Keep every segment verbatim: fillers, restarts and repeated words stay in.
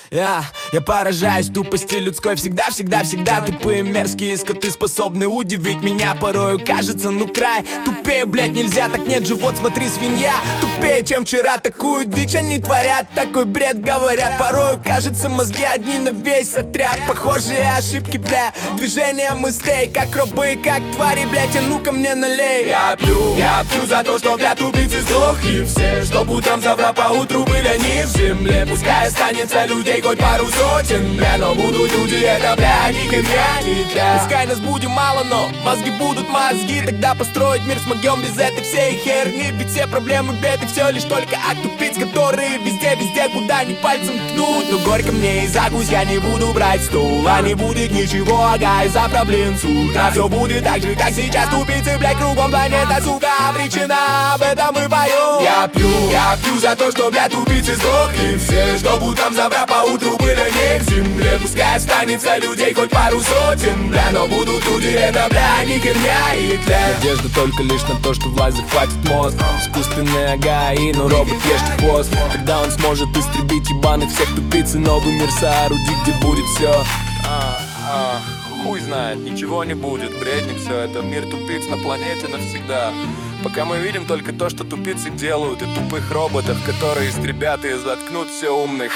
Я, я поражаюсь тупости людской. Всегда, всегда, всегда тупые мерзкие скоты способны удивить меня. Порою кажется, ну край тупее, блять, нельзя. Так нет же, вот смотри, свинья тупее, чем вчера. Такую дичь они творят, такой бред говорят. Порою кажется, мозги одни на весь отряд. Похожие ошибки, бля, движения мыслей, как рабы, как твари, блять, а ну-ка мне налей. Я пью, я пью за то, что, бля, тупицы сдохли все. Чтоб утром завтра поутру были они в земле. Пускай останется людей хоть пару сотен, бля, но будут люди, это, бля, никогда не для. Пускай нас будет мало, но мозги будут мозги. Тогда построить мир смогем без этой всей херни. Ведь все проблемы, беды, все лишь только от тупиц, которые везде, везде, куда ни пальцем ткнут. Но горько мне и закусь, я не буду брать стул. А не будет ничего, ага, из-за проблем с утра. Все будет так же, как сейчас, тупицы, блядь, кругом планета, сука, обречена. Об этом мы поем. Я пью, я пью за то, что, блядь, тупицы сдохли все. Чтоб утром завтра поутру были не в земле. Пускай останется людей хоть пару сотен, бля, но будут люди, это, бля, не херня и тля. Надежда только лишь на то, что власть захватит мозг. Искусственный ага и ну робот ешьте хвост. Когда он сможет истребить ебаных всех тупиц и новый мир соорудить, где будет все. А, а, хуй знает, ничего не будет, бредник все это. Мир тупиц на планете навсегда. Пока мы видим только то, что тупицы делают, и тупых роботов, которые истребят и заткнут все умных.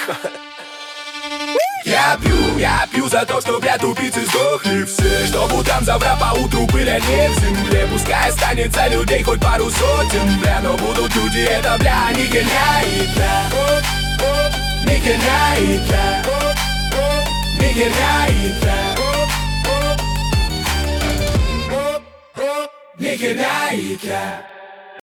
Я пью, я пью за то, что, бля, тупицы сдохли все. Чтоб утром завтра поутру были они в земле. Пускай останется людей хоть пару сотен, бля, но будут люди, это, бля, не херня и тля. Не херня и тля. Не херня и тля. Не херня и тля.